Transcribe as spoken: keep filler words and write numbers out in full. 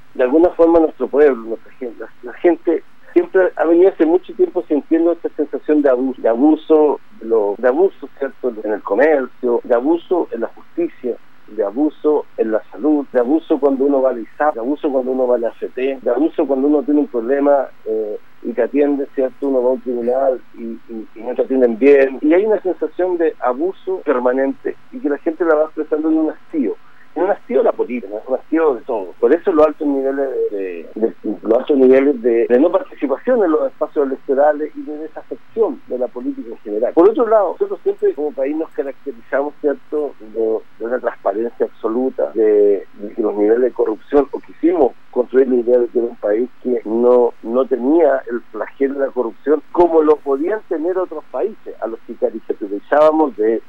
de alguna forma nuestro pueblo, nuestra gente, la, la gente siempre ha venido hace mucho tiempo sintiendo esta sensación de abuso, de abuso, lo, de abuso, ¿cierto?, en el comercio, de abuso en la justicia, de abuso en la salud, de abuso cuando uno va al I S A P, de abuso cuando uno va a la A F P, de abuso cuando uno tiene un problema eh, y te atiende, ¿cierto?, uno va a un tribunal y, y, y no te atienden bien. Y hay una sensación de abuso permanente y que la gente la va expresando en un hastío. En un hastío de la política, en un hastío de todo. Por eso los altos niveles de, de, de los altos niveles de, de no participación en los espacios electorales y de desafección de la política en general. Por otro lado, nosotros siempre como país nos caracterizamos, ¿cierto?, de, de una transparencia absoluta, de, de que los niveles de corrupción, o quisimos construir la idea de que era un país que no, no tenía el flagelo de la corrupción como lo podían tener otros países, a los que caricaturizábamos de